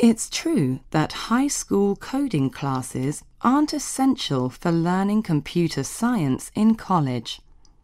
It's true that high school coding classes aren't essential for learning computer science in college.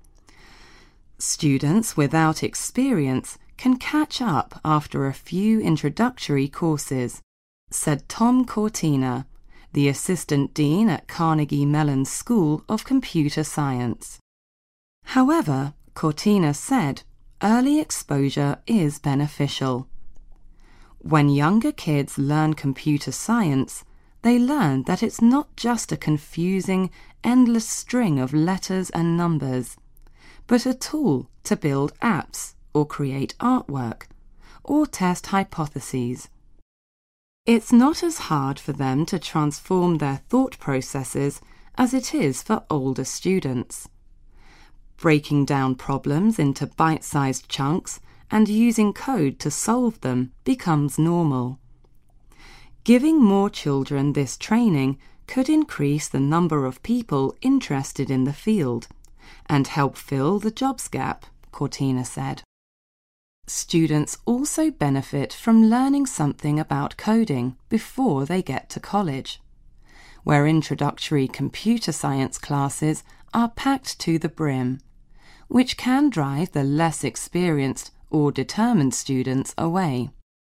Students without experience can catch up after a few introductory courses, said Tom Cortina, the Assistant Dean at Carnegie Mellon School of Computer Science. However, Cortina said early exposure is beneficial. When younger kids learn computer science, they learn that it's not just a confusing, endless string of letters and numbers, but a tool to build apps or create artwork or test hypotheses. It's not as hard for them to transform their thought processes as it is for older students. Breaking down problems into bite-sized chunks and using code to solve them becomes normal. Giving more children this training could increase the number of people interested in the field and help fill the jobs gap, Cortina said. Students also benefit from learning something about coding before they get to college, where introductory computer science classes are packed to the brim, which can drive the less experienced or determined students away.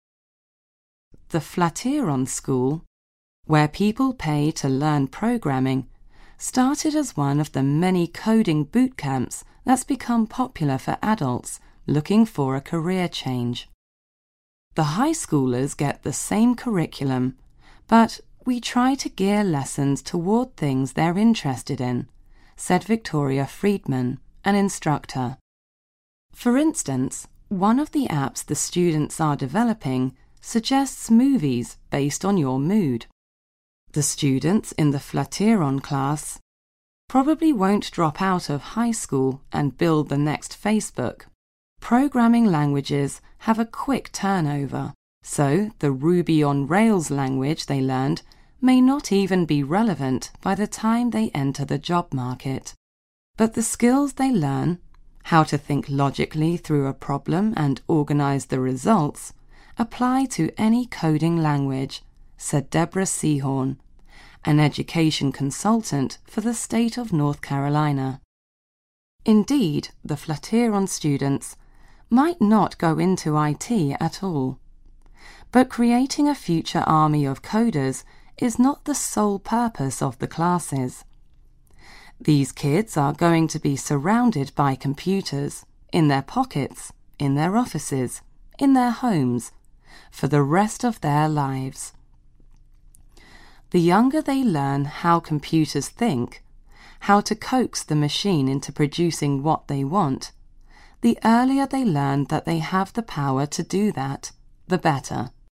The Flatiron School, where people pay to learn programming, started as one of the many coding boot camps that's become popular for adults looking for a career change. The high schoolers get the same curriculum, but we try to gear lessons toward things they're interested in, said Victoria Friedman, an instructor. For instance, one of the apps the students are developing suggests movies based on your mood. The students in the Flatiron class probably won't drop out of high school and build the next Facebook. Programming languages have a quick turnover, so the Ruby on Rails language they learned may not even be relevant by the time they enter the job market. But the skills they learn, how to think logically through a problem and organize the results, apply to any coding language, said Deborah Seahorn, an education consultant for the state of North Carolina. Indeed, the Flatiron students might not go into IT at all. But creating a future army of coders is not the sole purpose of the classes. These kids are going to be surrounded by computers, in their pockets, in their offices, in their homes, for the rest of their lives. The younger they learn how computers think, how to coax the machine into producing what they want, the earlier they learn that they have the power to do that, the better.